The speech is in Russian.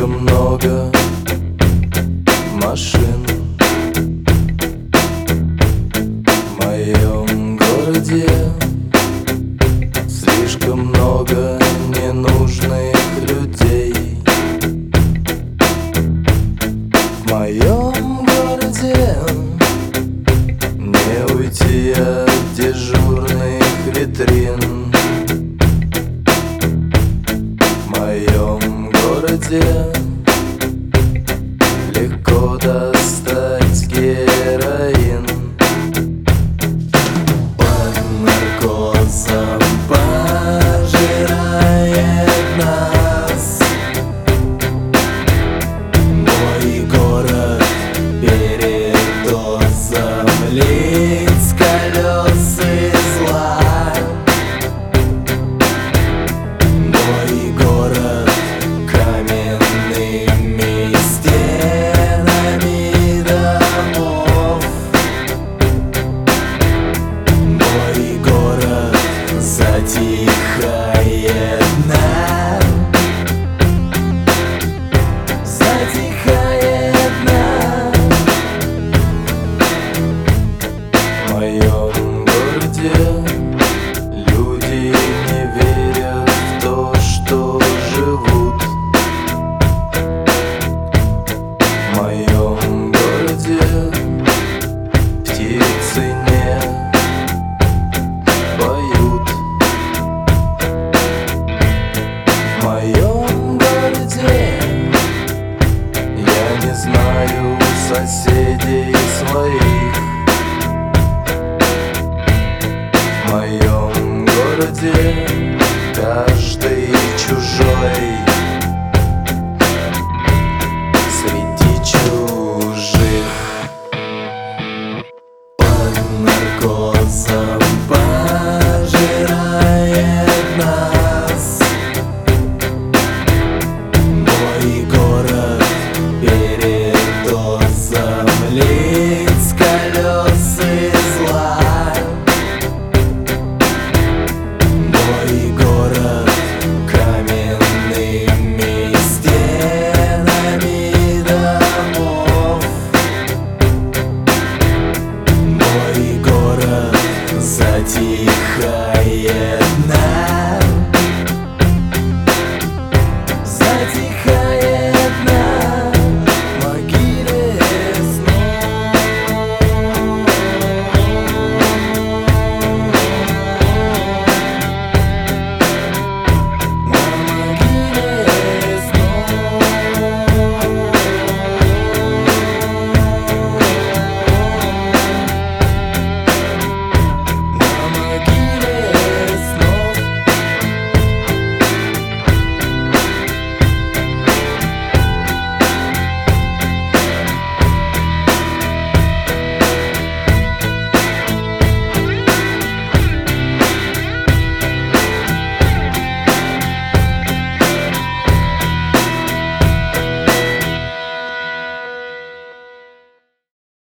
Слишком много машин в моем городе, слишком много ненужных людей в моем городе. Не уйти от дежурных витрин в моем городе. Легко достать героин. Под наркозом пожирает нас мой город. Передозом лиц, колесы зла. Мой город каменными стенами домов. Мой город затихает нам, затихает нам. В моем городе люди не верят в то, что живут. В моем городе птицы не поют. В моем городе я не знаю соседей своих. В моем городе каждый чужой.